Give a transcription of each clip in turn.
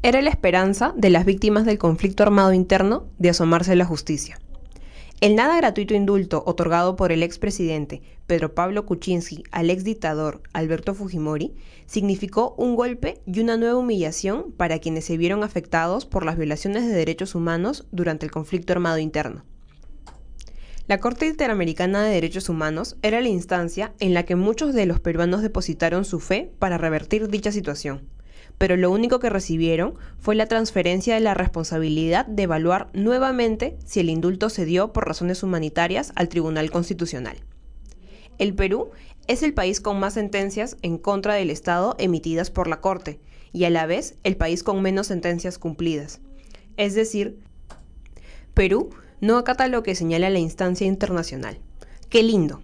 Era la esperanza de las víctimas del conflicto armado interno de asomarse a la justicia. El nada gratuito indulto otorgado por el expresidente Pedro Pablo Kuczynski al exdictador Alberto Fujimori significó un golpe y una nueva humillación para quienes se vieron afectados por las violaciones de derechos humanos durante el conflicto armado interno. La Corte Interamericana de Derechos Humanos era la instancia en la que muchos de los peruanos depositaron su fe para revertir dicha situación, pero lo único que recibieron fue la transferencia de la responsabilidad de evaluar nuevamente si el indulto se dio por razones humanitarias al Tribunal Constitucional. El Perú es el país con más sentencias en contra del Estado emitidas por la Corte y a la vez el país con menos sentencias cumplidas. Es decir, Perú no acata lo que señala la instancia internacional. ¡Qué lindo!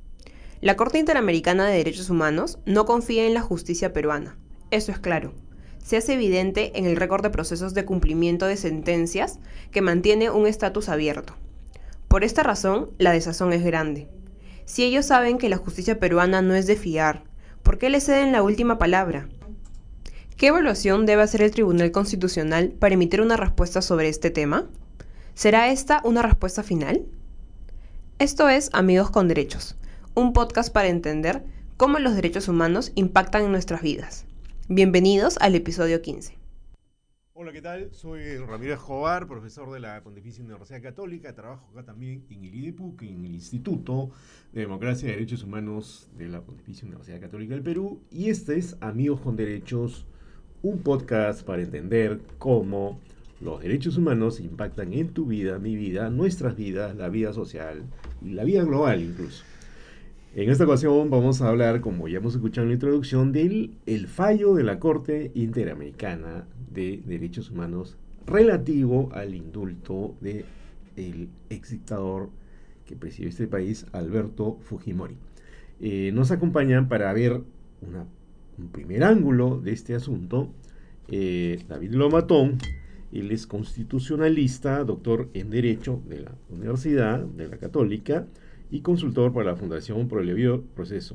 La Corte Interamericana de Derechos Humanos no confía en la justicia peruana. Eso es claro. Se hace evidente en el récord de procesos de cumplimiento de sentencias que mantiene un estatus abierto. Por esta razón, la desazón es grande. Si ellos saben que la justicia peruana no es de fiar, ¿por qué le ceden la última palabra? ¿Qué evaluación debe hacer el Tribunal Constitucional para emitir una respuesta sobre este tema? ¿Será esta una respuesta final? Esto es Amigos con Derechos, un podcast para entender cómo los derechos humanos impactan en nuestras vidas. Bienvenidos al episodio 15. Hola, ¿qué tal? Soy Ramiro Escobar, profesor de la Pontificia Universidad Católica. Trabajo acá también en el IDEPUC, en el Instituto de Democracia y Derechos Humanos de la Pontificia Universidad Católica del Perú. Y este es Amigos con Derechos, un podcast para entender cómo los derechos humanos impactan en tu vida, mi vida, nuestras vidas, la vida social y la vida global incluso. En esta ocasión vamos a hablar, como ya hemos escuchado en la introducción, del fallo de la Corte Interamericana de Derechos Humanos relativo al indulto del exdictador que presidió este país, Alberto Fujimori. Nos acompañan para ver un primer ángulo de este asunto David Lomatón. Él es constitucionalista, doctor en Derecho de la Universidad de la Católica y consultor para la Fundación por el Debido Proceso,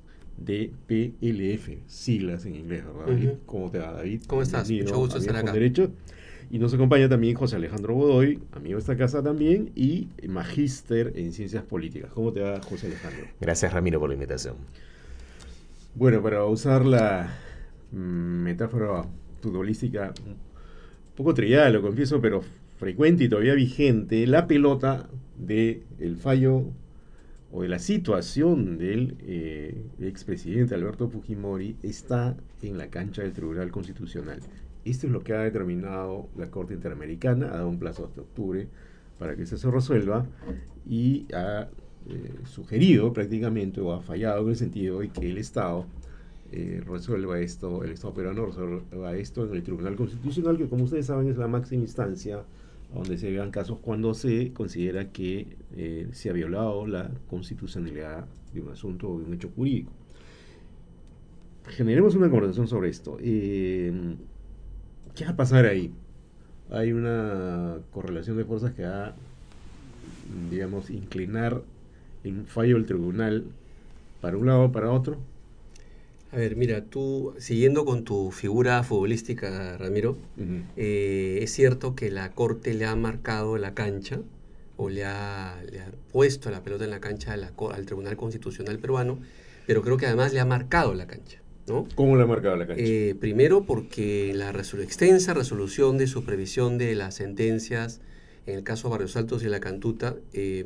DPLF, siglas en inglés, ¿verdad, David? ¿Cómo te va, David? ¿Cómo estás? Mucho gusto estar acá. Derecho. Y nos acompaña también José Alejandro Godoy, amigo de esta casa también, y magíster en Ciencias Políticas. ¿Cómo te va, José Alejandro? Gracias, Ramiro, por la invitación. Bueno, para usar la metáfora futbolística, un poco trillada, lo confieso, pero frecuente y todavía vigente, la pelota del fallo o de la situación del expresidente Alberto Fujimori está en la cancha del Tribunal Constitucional. Esto es lo que ha determinado la Corte Interamericana, ha dado un plazo hasta octubre para que eso se resuelva y ha sugerido prácticamente, o ha fallado en el sentido de que el Estado resuelva esto, el Estado peruano resuelva esto en el Tribunal Constitucional, que como ustedes saben es la máxima instancia donde se vean casos cuando se considera que se ha violado la constitucionalidad de un asunto o de un hecho jurídico. Generemos una conversación sobre esto. ¿Qué va a pasar ahí? Hay una correlación de fuerzas que va, digamos, inclinar el fallo del tribunal para un lado o para otro. A ver, mira, tú, siguiendo con tu figura futbolística, Ramiro, es cierto que la Corte le ha marcado la cancha, o le ha puesto la pelota en la cancha al Tribunal Constitucional peruano, pero creo que además le ha marcado la cancha, ¿no? ¿Cómo le ha marcado la cancha? Primero porque la extensa resolución de supervisión de las sentencias, en el caso Barrios Altos y La Cantuta,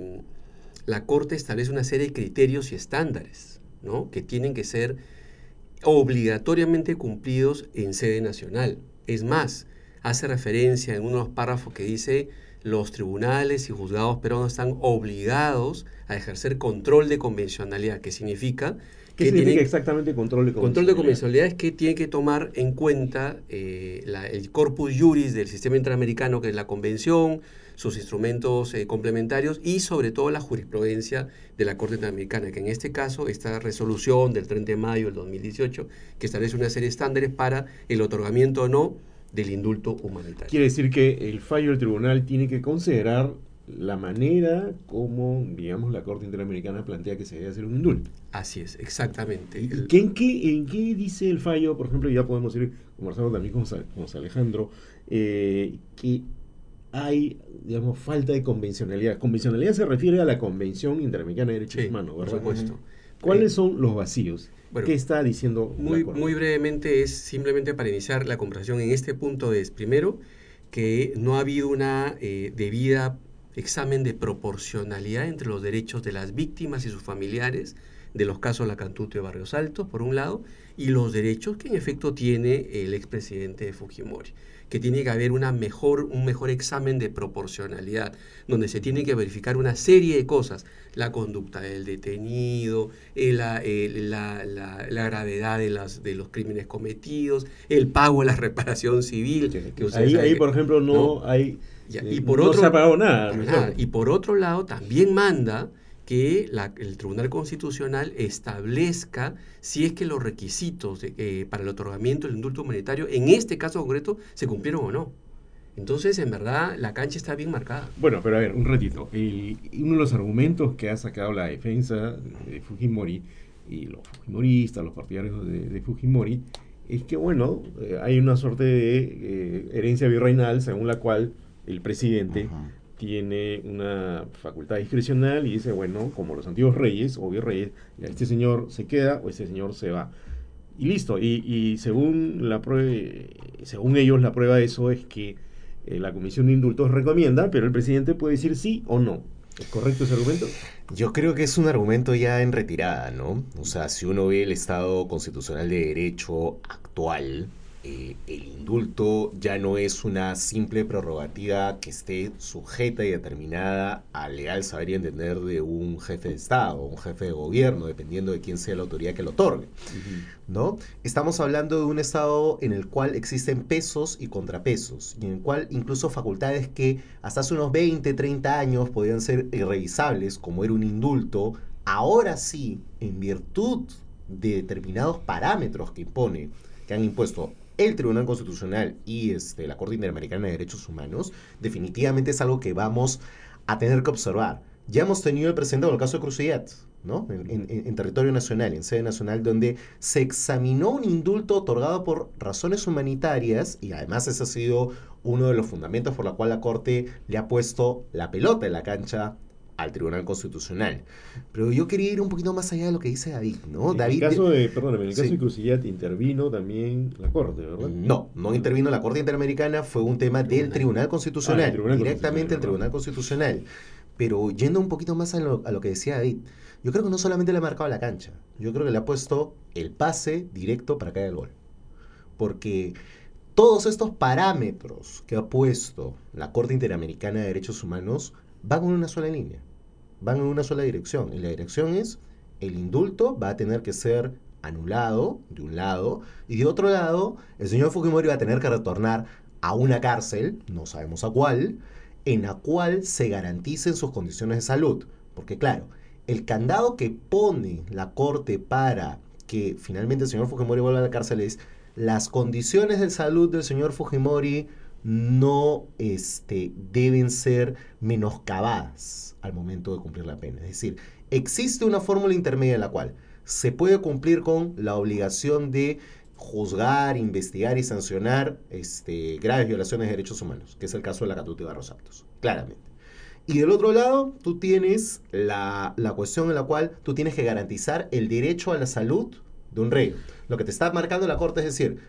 la Corte establece una serie de criterios y estándares, ¿no?, que tienen que ser obligatoriamente cumplidos en sede nacional. Es más, hace referencia en uno de los párrafos que dice: los tribunales y juzgados peruanos están obligados a ejercer control de convencionalidad, que significa... ¿Qué significa exactamente control de convencionalidad? Control de convencionalidad es que tiene que tomar en cuenta el corpus juris del sistema interamericano, que es la convención, sus instrumentos complementarios y sobre todo la jurisprudencia de la Corte Interamericana, que en este caso esta resolución del 30 de mayo del 2018, que establece una serie de estándares para el otorgamiento o no del indulto humanitario. Quiere decir que el fallo del tribunal tiene que considerar la manera como, digamos, la Corte Interamericana plantea que se debe hacer un indulto. Así es, exactamente. ¿Y en qué dice el fallo? Por ejemplo, ya podemos ir conversando también con José Alejandro, que hay, digamos, falta de convencionalidad. Convencionalidad se refiere a la Convención Interamericana de Derechos Humanos, ¿verdad? Por supuesto. ¿Cuáles son los vacíos? Bueno, ¿qué está diciendo muy, la Corte? muy brevemente, es simplemente para iniciar la conversación en este punto, es primero que no ha habido una debida examen de proporcionalidad entre los derechos de las víctimas y sus familiares de los casos Lacantuto y Barrios Altos, por un lado, y los derechos que en efecto tiene el expresidente Fujimori, que tiene que haber un mejor examen de proporcionalidad, donde se tiene que verificar una serie de cosas, la conducta del detenido, la gravedad de los crímenes cometidos, el pago de la reparación civil. Que ahí, por ejemplo, no hay... y por no otro, se ha pagado nada. Y por otro lado, también manda que el Tribunal Constitucional establezca si es que los requisitos para el otorgamiento del indulto humanitario, en este caso concreto, se cumplieron o no. Entonces, en verdad, la cancha está bien marcada. Bueno, pero a ver, un ratito. Uno de los argumentos que ha sacado la defensa de Fujimori y los fujimoristas, los partidarios de Fujimori, es que, bueno, hay una suerte de herencia virreinal según la cual el presidente tiene una facultad discrecional y dice, bueno, como los antiguos reyes o virreyes, este señor se queda o este señor se va. Y listo. Y según según ellos, la prueba de eso es que la Comisión de Indultos recomienda, pero el presidente puede decir sí o no. ¿Es correcto ese argumento? Yo creo que es un argumento ya en retirada, ¿no? O sea, si uno ve el Estado constitucional de derecho actual, el indulto ya no es una simple prerrogativa que esté sujeta y determinada al legal saber y entender de un jefe de Estado o un jefe de gobierno, dependiendo de quién sea la autoridad que lo otorgue, ¿no? Estamos hablando de un Estado en el cual existen pesos y contrapesos, y en el cual incluso facultades que hasta hace unos 20, 30 años podían ser irrevisables, como era un indulto, ahora sí, en virtud de determinados parámetros que han impuesto el Tribunal Constitucional y la Corte Interamericana de Derechos Humanos, definitivamente es algo que vamos a tener que observar. Ya hemos tenido el precedente con el caso de Crucellat, ¿no? En territorio nacional, en sede nacional, donde se examinó un indulto otorgado por razones humanitarias, y además ese ha sido uno de los fundamentos por la cual la Corte le ha puesto la pelota en la cancha al Tribunal Constitucional. Pero yo quería ir un poquito más allá de lo que dice David, ¿no? En David, el caso de Crucellat intervino también la Corte, ¿verdad? No intervino la Corte Interamericana, fue un tema del Tribunal Constitucional, directamente el Tribunal Constitucional. Pero yendo un poquito más a lo que decía David, yo creo que no solamente le ha marcado la cancha, yo creo que le ha puesto el pase directo para caer el gol. Porque todos estos parámetros que ha puesto la Corte Interamericana de Derechos Humanos van en una sola línea, van en una sola dirección. Y la dirección es, el indulto va a tener que ser anulado de un lado, y de otro lado, el señor Fujimori va a tener que retornar a una cárcel, no sabemos a cuál, en la cual se garanticen sus condiciones de salud. Porque claro, el candado que pone la Corte para que finalmente el señor Fujimori vuelva a la cárcel es: las condiciones de salud del señor Fujimori no deben ser menoscabadas al momento de cumplir la pena. Es decir, existe una fórmula intermedia en la cual se puede cumplir con la obligación de juzgar, investigar y sancionar graves violaciones de derechos humanos, que es el caso de Lacantuto y Barrios Altos, claramente. Y del otro lado, tú tienes la cuestión en la cual tú tienes que garantizar el derecho a la salud de un rey. Lo que te está marcando la Corte es decir,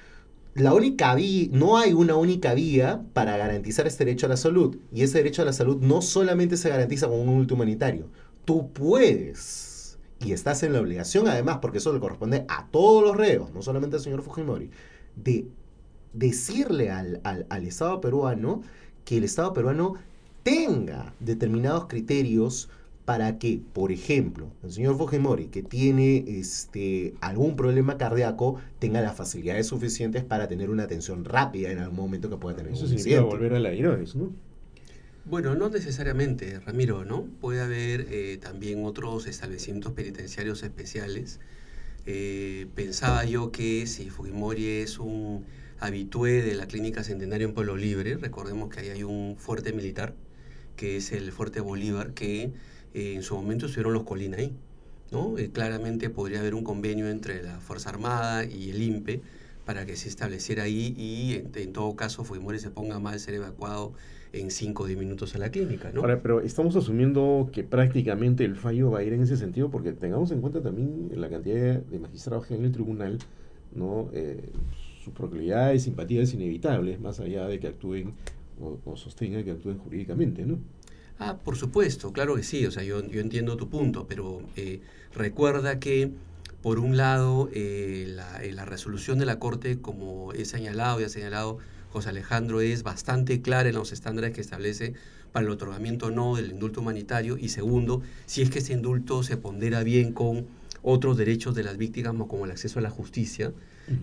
no hay una única vía para garantizar este derecho a la salud. Y ese derecho a la salud no solamente se garantiza con un indulto humanitario. Tú puedes, y estás en la obligación además, porque eso le corresponde a todos los reos, no solamente al señor Fujimori, de decirle al Estado peruano que el Estado peruano tenga determinados criterios para que, por ejemplo, el señor Fujimori, que tiene algún problema cardíaco, tenga las facilidades suficientes para tener una atención rápida en algún momento que pueda tener Eso un significa incidente. volver a la Herodes, ¿no? Bueno, no necesariamente, Ramiro, ¿no? Puede haber también otros establecimientos penitenciarios especiales. Pensaba yo que si Fujimori es un habitué de la Clínica Centenario en Pueblo Libre, recordemos que ahí hay un fuerte militar que es el Fuerte Bolívar, que en su momento estuvieron los Colina ahí, ¿no? Claramente podría haber un convenio entre la Fuerza Armada y el INPE para que se estableciera ahí y en todo caso Fujimori se ponga mal ser evacuado en 5 o 10 minutos a la clínica, ¿no? Ahora, pero estamos asumiendo que prácticamente el fallo va a ir en ese sentido, porque tengamos en cuenta también la cantidad de magistrados que hay en el tribunal, ¿no? Sus proclividades, simpatías inevitables, más allá de que actúen o sostengan que actúen jurídicamente, ¿no? Ah, por supuesto, claro que sí, o sea, yo entiendo tu punto, pero recuerda que, por un lado, la resolución de la Corte, como he señalado y ha señalado José Alejandro, es bastante clara en los estándares que establece para el otorgamiento o no del indulto humanitario, y segundo, si es que ese indulto se pondera bien con otros derechos de las víctimas, como el acceso a la justicia.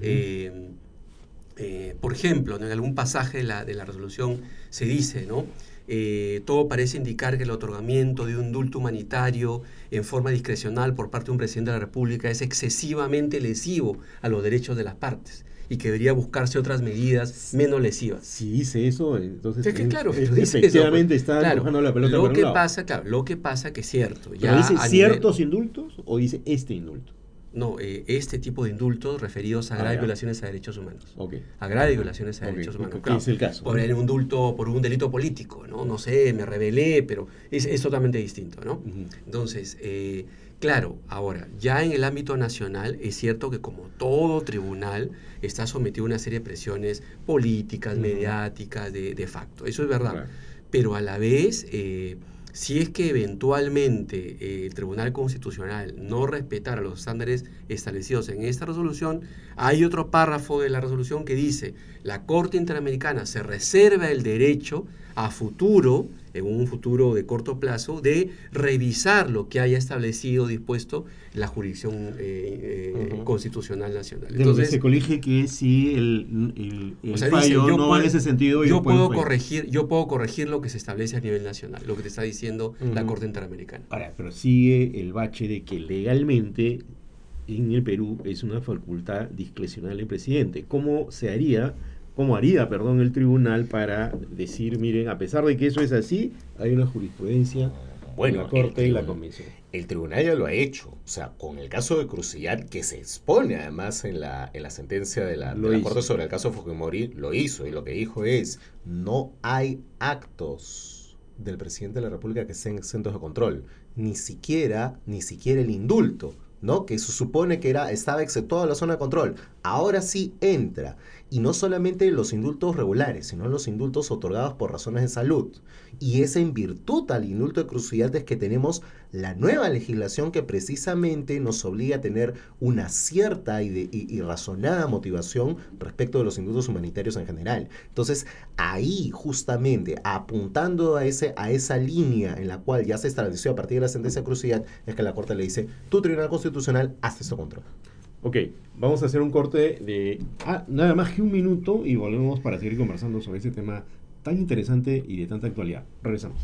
Por ejemplo, en algún pasaje de la resolución se dice, ¿no? Todo parece indicar que el otorgamiento de un indulto humanitario en forma discrecional por parte de un presidente de la República es excesivamente lesivo a los derechos de las partes y que debería buscarse otras medidas menos lesivas. Si dice eso, entonces es que, claro, efectivamente eso, está empujando la pelota por un lado. Lo que pasa que es cierto. ¿Pero dice ciertos indultos o dice este indulto? No, este tipo de indultos referidos a graves violaciones a derechos humanos. Okay. A graves violaciones a derechos humanos. ¿Qué es el caso? Por el indulto por un delito político, ¿no? No sé, me rebelé, pero es totalmente distinto, ¿no? Entonces, claro, ahora, ya en el ámbito nacional, es cierto que como todo tribunal está sometido a una serie de presiones políticas, mediáticas, de facto. Eso es verdad. Claro. Pero a la vez, si es que eventualmente el Tribunal Constitucional no respetara los estándares establecidos en esta resolución, hay otro párrafo de la resolución que dice: la Corte Interamericana se reserva el derecho a futuro, en un futuro de corto plazo, de revisar lo que haya establecido, dispuesto la jurisdicción constitucional nacional. Entonces, de lo que se colige que si el fallo dice, no va en ese sentido. Yo puedo corregir lo que se establece a nivel nacional, lo que te está diciendo la Corte Interamericana. Ahora, pero sigue el bache de que legalmente en el Perú es una facultad discrecional del presidente. ¿Cómo haría el tribunal para decir, miren, a pesar de que eso es así, hay una jurisprudencia en la Corte y la Convención? El tribunal ya lo ha hecho, o sea, con el caso de Crucial, que se expone además en la sentencia de la Corte sobre el caso Fujimori, lo hizo, y lo que dijo es: no hay actos del presidente de la República que sean exentos de control, ni siquiera el indulto, ¿no? Que se supone que estaba exceptuado de la zona de control, ahora sí entra. Y no solamente los indultos regulares, sino los indultos otorgados por razones de salud. Y es en virtud al indulto de cruciates que tenemos la nueva legislación que precisamente nos obliga a tener una cierta y razonada motivación respecto de los indultos humanitarios en general. Entonces, ahí justamente, apuntando a esa línea en la cual ya se estableció a partir de la sentencia de Cruciat, es que la Corte le dice: tu Tribunal Constitucional, haz esto control. Ok, vamos a hacer un corte de nada más que un minuto y volvemos para seguir conversando sobre este tema tan interesante y de tanta actualidad. Regresamos.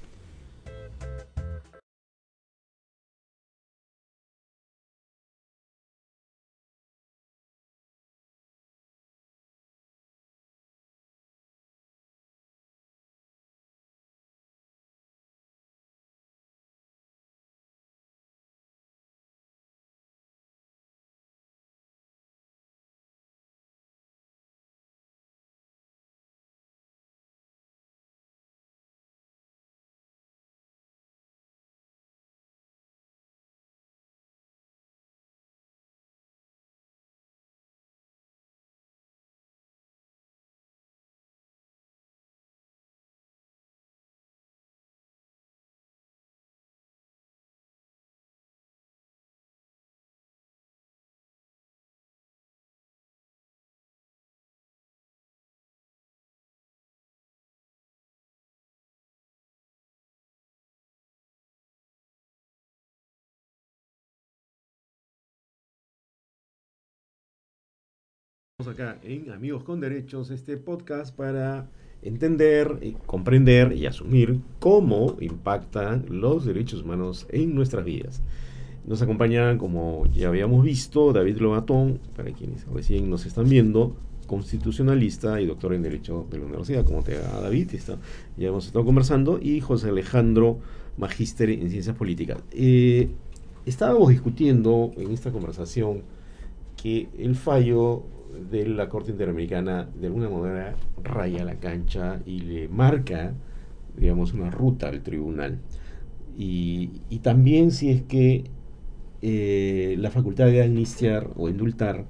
Acá en Amigos con Derechos, este podcast para entender, comprender y asumir cómo impactan los derechos humanos en nuestras vidas. Nos acompaña, como ya habíamos visto, David Lobatón, para quienes recién nos están viendo, constitucionalista y doctor en Derecho de la Universidad, como te da David, ya hemos estado conversando, y José Alejandro, magíster en Ciencias Políticas. Estábamos discutiendo en esta conversación que el fallo de la Corte Interamericana de alguna manera raya la cancha y le marca, digamos, una ruta al tribunal. Y también si es que la facultad de amnistiar o indultar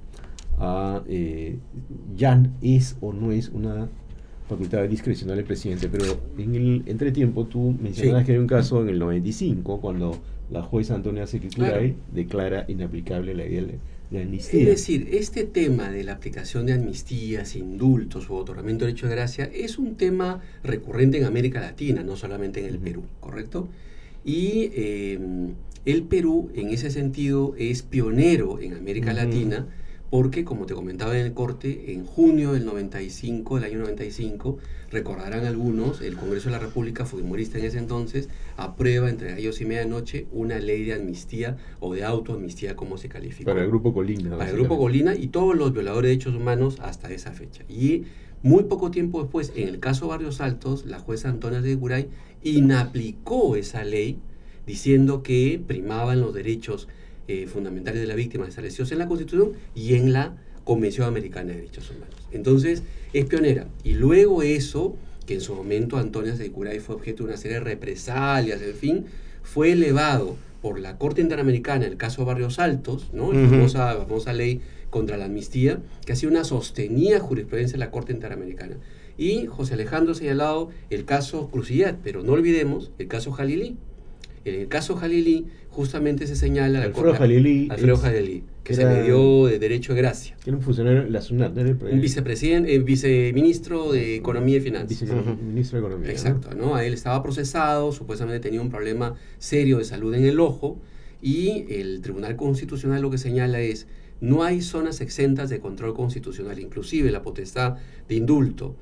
ya es o no es una facultad discrecional del presidente, pero en el entretiempo tú mencionabas que hay un caso en el 95 cuando la jueza Antonia Sequicurray declara inaplicable la ley de amnistía. Es decir, este tema de la aplicación de amnistías, indultos o otorgamiento de derecho de gracia es un tema recurrente en América Latina, no solamente en el Perú, ¿correcto? Y el Perú, en ese sentido, es pionero en América Latina porque, como te comentaba en el corte, en junio del año 95, recordarán algunos, el Congreso de la República, fujimorista en ese entonces, aprueba entre gallos y medianoche una ley de amnistía o de autoamnistía, como se calificó. Para el Grupo Colina. Para el Grupo Colina y todos los violadores de derechos humanos hasta esa fecha. Y muy poco tiempo después, en el caso Barrios Altos, la jueza Antonia Sequicurray inaplicó esa ley, diciendo que primaban los derechos fundamentales de la víctima establecidos en la Constitución y en la Convención Americana de Derechos Humanos. Entonces, es pionera. Y luego eso, que en su momento Antonia Sequicurray fue objeto de una serie de represalias, en fin, fue elevado por la Corte Interamericana, el caso Barrios Altos, ¿no? La famosa ley contra la amnistía, que ha sido una sostenida jurisprudencia de la Corte Interamericana. Y José Alejandro ha señalado el caso Crucillat, pero no olvidemos el caso Jalilí. En el caso Jalilí, justamente se señala Alfredo Jalilí, que se le dio de derecho de gracia. Que era un funcionario de la SUNAT, un viceministro de Economía y Finanzas. Viceministro de Economía. Exacto, ¿no? Él estaba procesado, supuestamente tenía un problema serio de salud en el ojo, y el Tribunal Constitucional lo que señala es: no hay zonas exentas de control constitucional, inclusive la potestad de indulto,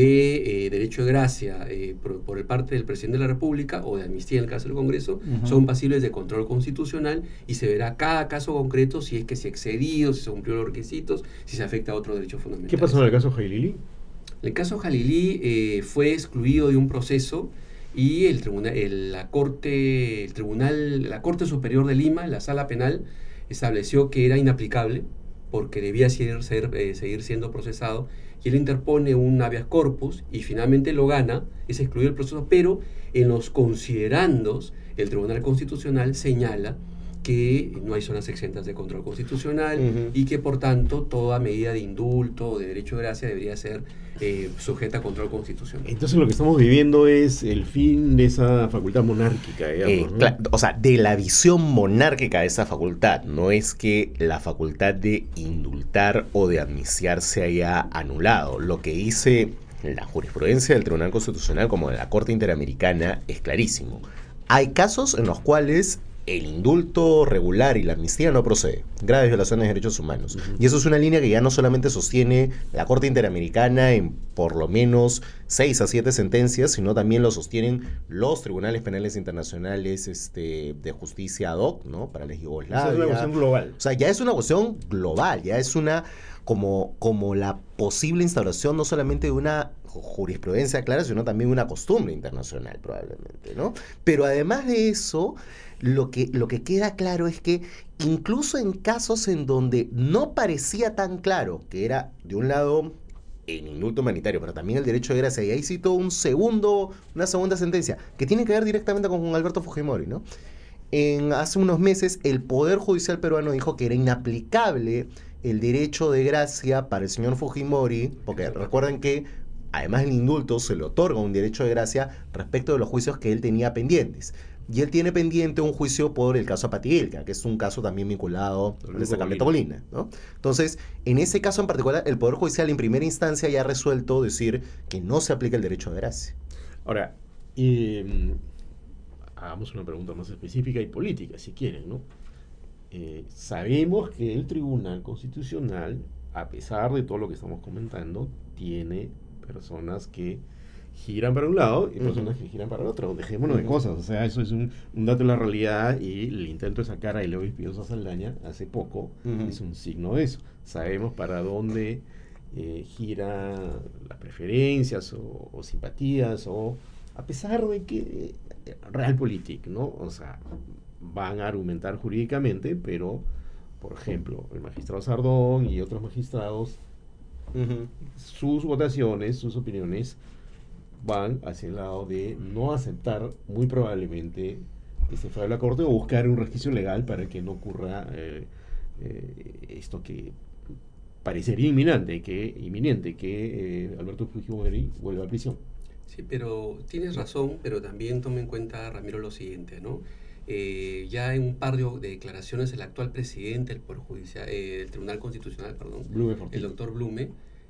de derecho de gracia por el parte del presidente de la República o de amnistía en el caso del Congreso, son pasibles de control constitucional, y se verá cada caso concreto si es que se ha excedido, si se cumplió los requisitos, si se afecta a otro derecho fundamental. ¿Qué pasó en el caso Jalilí? El caso Jalilí fue excluido de un proceso y la Corte Superior de Lima, la Sala Penal, estableció que era inaplicable porque debía seguir siendo procesado, y él interpone un habeas corpus y finalmente lo gana, es excluido el proceso, pero en los considerandos el Tribunal Constitucional señala que no hay zonas exentas de control constitucional y que por tanto toda medida de indulto o de derecho de gracia debería ser sujeta a control constitucional. Entonces lo que estamos viviendo es el fin de esa facultad monárquica, digamos, ¿no? Claro, o sea, de la visión monárquica de esa facultad. No es que la facultad de indultar o de amnistiar se haya anulado. Lo que dice la jurisprudencia del Tribunal Constitucional como de la Corte Interamericana es clarísimo. Hay casos en los cuales el indulto regular y la amnistía no procede. Graves violaciones de derechos humanos. Y eso es una línea que ya no solamente sostiene la Corte Interamericana en por lo menos 6 a 7 sentencias, sino también lo sostienen los tribunales penales internacionales de justicia ad hoc, ¿no? Para la Yugoslavia. Es una cuestión global. O sea, ya es una cuestión global, ya es una como la posible instauración no solamente de una jurisprudencia clara, sino también una costumbre internacional, probablemente, ¿no? Pero además de eso, lo que queda claro es que incluso en casos en donde no parecía tan claro que era, de un lado, el indulto humanitario, pero también el derecho de gracia, y ahí citó una segunda sentencia, que tiene que ver directamente con Juan Alberto Fujimori, ¿no? Hace unos meses, el Poder Judicial peruano dijo que era inaplicable el derecho de gracia para el señor Fujimori, porque recuerden que además del indulto se le otorga un derecho de gracia respecto de los juicios que él tenía pendientes. Y él tiene pendiente un juicio por el caso Apatigilca, que es un caso también vinculado al destacamento Colina, ¿no? Entonces, en ese caso en particular, el Poder Judicial en primera instancia ya ha resuelto decir que no se aplica el derecho de gracia. Ahora, hagamos una pregunta más específica y política, si quieren, ¿no? Sabemos que el Tribunal Constitucional, a pesar de todo lo que estamos comentando, tiene personas que giran para un lado y personas que giran para el otro. Dejémonos de cosas, o sea, eso es un dato de la realidad, y el intento de sacar a Eloy Espinosa Saldaña hace poco es un signo de eso. Sabemos para dónde gira las preferencias o simpatías, o a pesar de que realpolitik, ¿no? O sea, van a argumentar jurídicamente, pero, por ejemplo, el magistrado Sardón y otros magistrados, sus votaciones, sus opiniones van hacia el lado de no aceptar muy probablemente que se fuera a la corte o buscar un resquicio legal para que no ocurra esto que parecería inminente que Alberto Fujimori vuelva a prisión. Sí, pero tienes razón, pero también tome en cuenta, Ramiro, lo siguiente, ¿no? Ya en un par de declaraciones el actual presidente del Poder Judicial, el Tribunal Constitucional, perdón, el doctor Blume,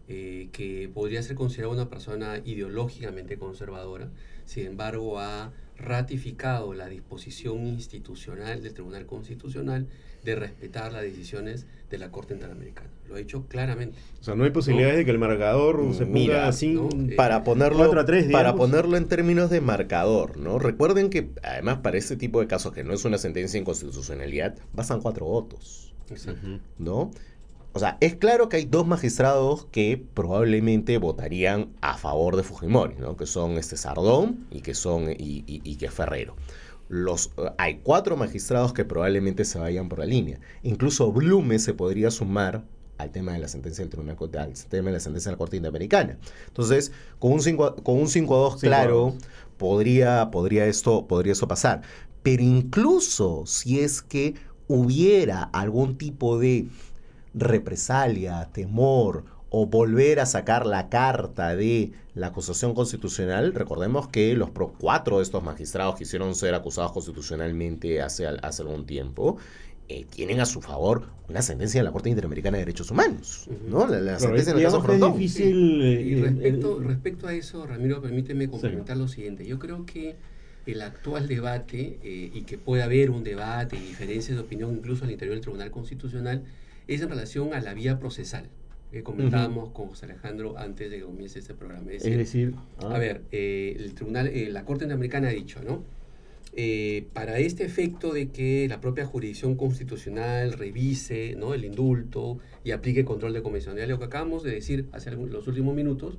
que podría ser considerado una persona ideológicamente conservadora, sin embargo ha ratificado la disposición institucional del Tribunal Constitucional de respetar las decisiones de la Corte Interamericana. Lo ha dicho claramente. O sea, no hay posibilidades de que el marcador se ponga así, ¿no? Para ponerlo 4-3, para ponerlo en términos de marcador, ¿no? Recuerden que además para este tipo de casos que no es una sentencia de inconstitucionalidad, bastan 4 votos. Exacto. ¿No? O sea, es claro que hay 2 magistrados que probablemente votarían a favor de Fujimori, ¿no? Que son Sardón y que es Ferrero. Hay 4 magistrados que probablemente se vayan por la línea. Incluso Blume se podría sumar al tema de la sentencia del Tribunal, al tema de la sentencia de la Corte Interamericana. Entonces, con un 5-2 claro, podría esto pasar. Pero incluso si es que hubiera algún tipo de represalia, temor o volver a sacar la carta de la acusación constitucional, recordemos que los 4 de estos magistrados que hicieron ser acusados constitucionalmente hace algún tiempo, tienen a su favor una sentencia de la Corte Interamericana de Derechos Humanos, ¿no? La sentencia en el caso Frontón. Difícil, y respecto a eso, Ramiro, permíteme complementar lo siguiente. Yo creo que el actual debate, y que puede haber un debate y diferencias de opinión incluso al interior del Tribunal Constitucional, es en relación a la vía procesal que comentábamos con José Alejandro antes de que comience este programa. Es decir, a ver, el tribunal, la Corte Interamericana ha dicho, ¿no? Para este efecto de que la propia jurisdicción constitucional revise, ¿no?, el indulto y aplique control de convencionalidad, lo que acabamos de decir hace los últimos minutos,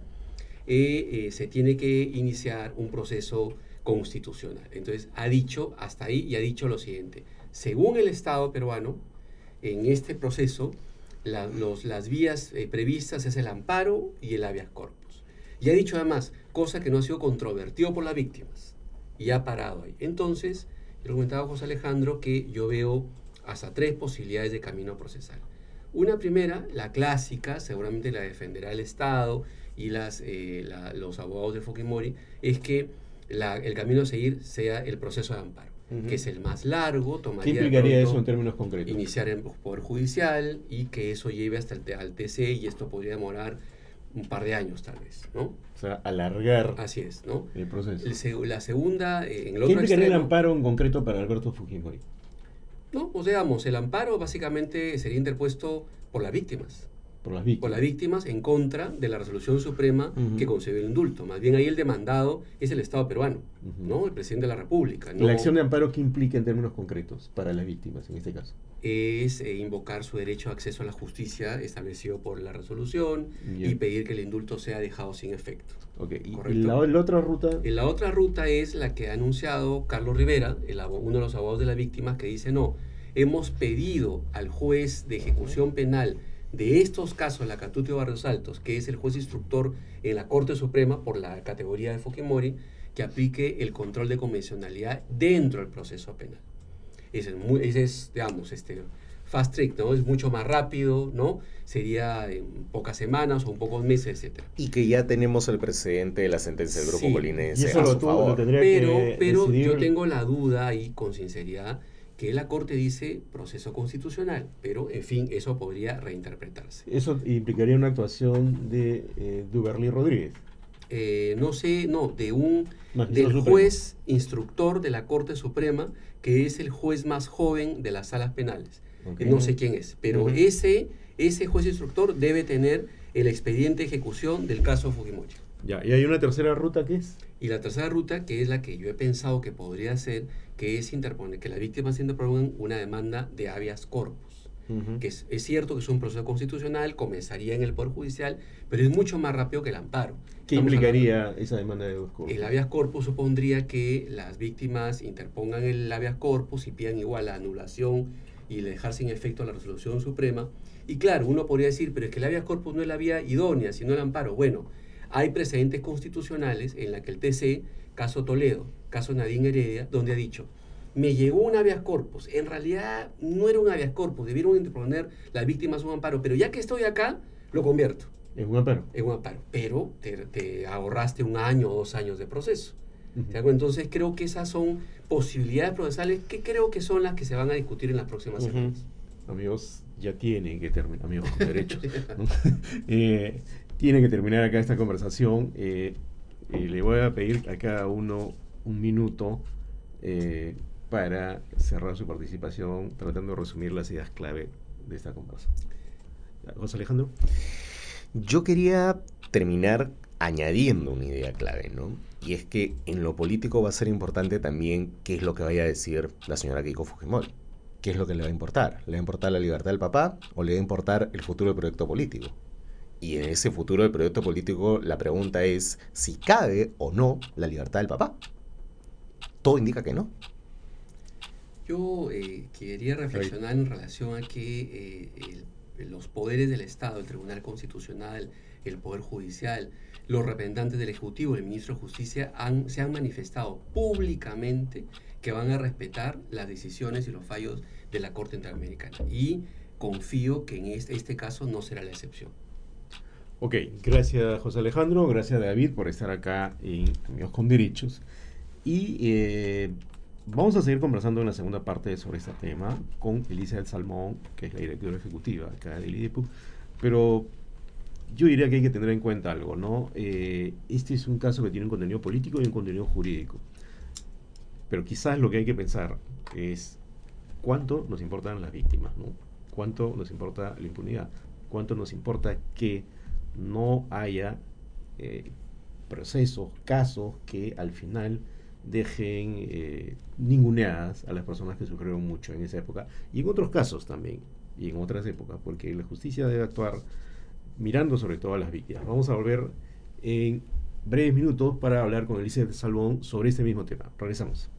se tiene que iniciar un proceso constitucional. Entonces ha dicho hasta ahí y ha dicho lo siguiente: según el Estado peruano, en este proceso las vías previstas es el amparo y el habeas corpus. Y ha dicho además, cosa que no ha sido controvertido por las víctimas, y ha parado ahí. Entonces, yo comentaba a José Alejandro que yo veo hasta 3 posibilidades de camino procesal. Una primera, la clásica, seguramente la defenderá el Estado y los abogados de Fujimori, es que el camino a seguir sea el proceso de amparo, que es el más largo. ¿Qué implicaría eso en términos concretos? Iniciar en Poder Judicial y que eso lleve hasta al TC, y esto podría demorar un par de años tal vez, ¿no? O sea, alargar. Así es, ¿no? El proceso. La segunda, en el ¿Qué otro implicaría extremo, el amparo en concreto para Alberto Fujimori? No, o sea, el amparo básicamente sería interpuesto por las víctimas. Por las víctimas. Por las víctimas en contra de la resolución suprema que concedió el indulto. Más bien ahí el demandado es el Estado peruano, ¿no? El presidente de la República. ¿No? ¿La acción de amparo qué implica en términos concretos para las víctimas en este caso? Es invocar su derecho a acceso a la justicia establecido por la resolución y pedir que el indulto sea dejado sin efecto. Okay. ¿Y la otra ruta? La otra ruta es la que ha anunciado Carlos Rivera, uno de los abogados de las víctimas, que dice: no, hemos pedido al juez de ejecución penal de estos casos, la Catuto Barrios Altos, que es el juez instructor en la Corte Suprema por la categoría de Fujimori, que aplique el control de convencionalidad dentro del proceso penal. Ese es, digamos, fast track, ¿no? Es mucho más rápido, ¿no? Sería en pocas semanas o un pocos meses, etc. Y que ya tenemos el precedente de la sentencia del Grupo Molinense. Y eso lo tendría pero decidir... yo tengo la duda ahí, con sinceridad, que la Corte dice proceso constitucional, pero en fin, eso podría reinterpretarse. Eso implicaría una actuación de Duberly Rodríguez. Del juez instructor de la Corte Suprema, que es el juez más joven de las salas penales. Okay. No sé quién es, pero ese juez instructor debe tener el expediente de ejecución del caso Fujimori. Ya, ¿y hay una tercera ruta que es? Y la tercera ruta, que es la que yo he pensado que podría ser, que es que las víctimas interpongan una demanda de habeas corpus. que es cierto que es un proceso constitucional, comenzaría en el Poder Judicial, pero es mucho más rápido que el amparo. ¿Qué implicaría esa demanda de habeas corpus? El habeas corpus supondría que las víctimas interpongan el habeas corpus y pidan igual la anulación y dejar sin efecto la resolución suprema. Y claro, uno podría decir, pero es que el habeas corpus no es la vía idónea, sino el amparo. Bueno, hay precedentes constitucionales en la que el TC, caso Toledo, caso Nadine Heredia, donde ha dicho, me llegó un habeas corpus, en realidad no era un habeas corpus, debieron interponer las víctimas un amparo, pero ya que estoy acá, lo convierto. ¿En un amparo? En un amparo, pero te ahorraste 1 año o 2 años de proceso. Entonces creo que esas son posibilidades procesales que creo que son las que se van a discutir en las próximas semanas. Amigos, ya tienen que terminar, amigos con derechos. Tiene que terminar acá esta conversación. Le voy a pedir a cada uno 1 minuto para cerrar su participación, tratando de resumir las ideas clave de esta conversación. José Alejandro. Yo quería terminar añadiendo una idea clave, ¿no? Y es que en lo político va a ser importante también qué es lo que vaya a decir la señora Keiko Fujimori. ¿Qué es lo que le va a importar? ¿Le va a importar la libertad del papá o le va a importar el futuro del proyecto político? Y en ese futuro del proyecto político la pregunta es si cabe o no la libertad del papá. Todo indica que no. Yo quería reflexionar en relación a que los poderes del Estado, el Tribunal Constitucional, el Poder Judicial, los representantes del Ejecutivo, el Ministro de Justicia, se han manifestado públicamente que van a respetar las decisiones y los fallos de la Corte Interamericana. Y confío que en este caso no será la excepción. Ok, gracias José Alejandro, gracias David por estar acá en Amigos con Derechos. Y vamos a seguir conversando en la segunda parte sobre este tema con Elizabeth Salmón, que es la directora ejecutiva acá del IDEPUC. Pero yo diría que hay que tener en cuenta algo, ¿no? Este es un caso que tiene un contenido político y un contenido jurídico. Pero quizás lo que hay que pensar es cuánto nos importan las víctimas, ¿no? Cuánto nos importa la impunidad, cuánto nos importa que no haya procesos, casos que al final dejen ninguneadas a las personas que sufrieron mucho en esa época y en otros casos también y en otras épocas, porque la justicia debe actuar mirando sobre todo a las víctimas. Vamos a volver en breves minutos para hablar con Elizabeth Salmón sobre este mismo tema. Regresamos.